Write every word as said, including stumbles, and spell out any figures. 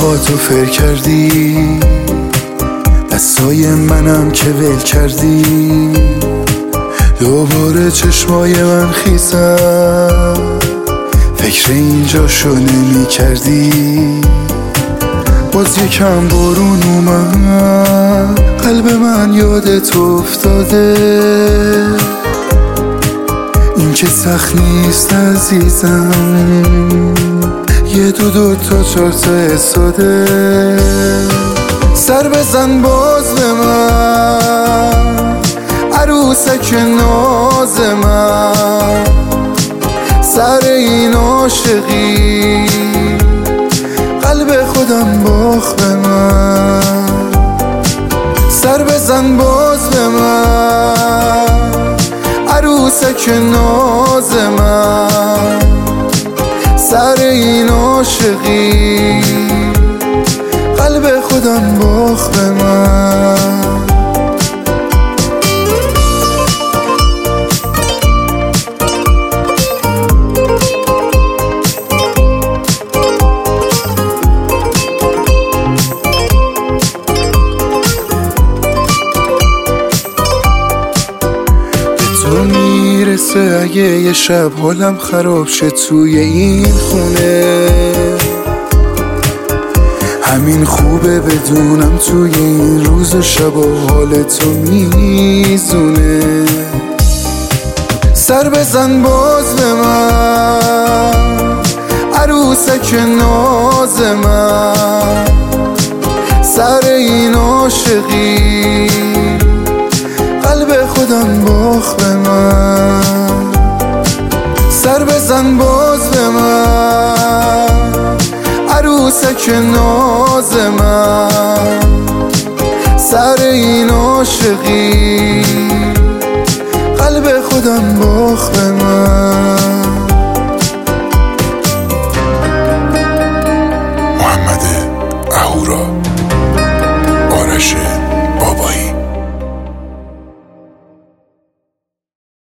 پاهاتو فر کردی، دستای منم که ول کردی. دوباره چشمای من خیسم، فکر اینجاشو نمی کردی. باز یکم بارون اومد، قلب من یادت افتاده. این که سخت نیست عزیزم، یه دو دو تا چار تا ساده. سر بزن باز به من، عروسک ناز من، سر این عاشقی قلب خودم باخت به من. سر بزن باز به من، عروسک ناز من، سر این عاشقی قلب خودم باخت به من. تو میرسه اگه یه شب حالم خراب شه توی این خونه، همین خوبه بدونم توی این روز و شب و حال تو میزونه. سر بزن باز به من، عروسک ناز من، سر این عاشقی قلب خودم باخت به من. سر بزن باز به من، عروسک ناز من، سر این عاشقی قلب خودم باخت به من. محمد اهورا، آرش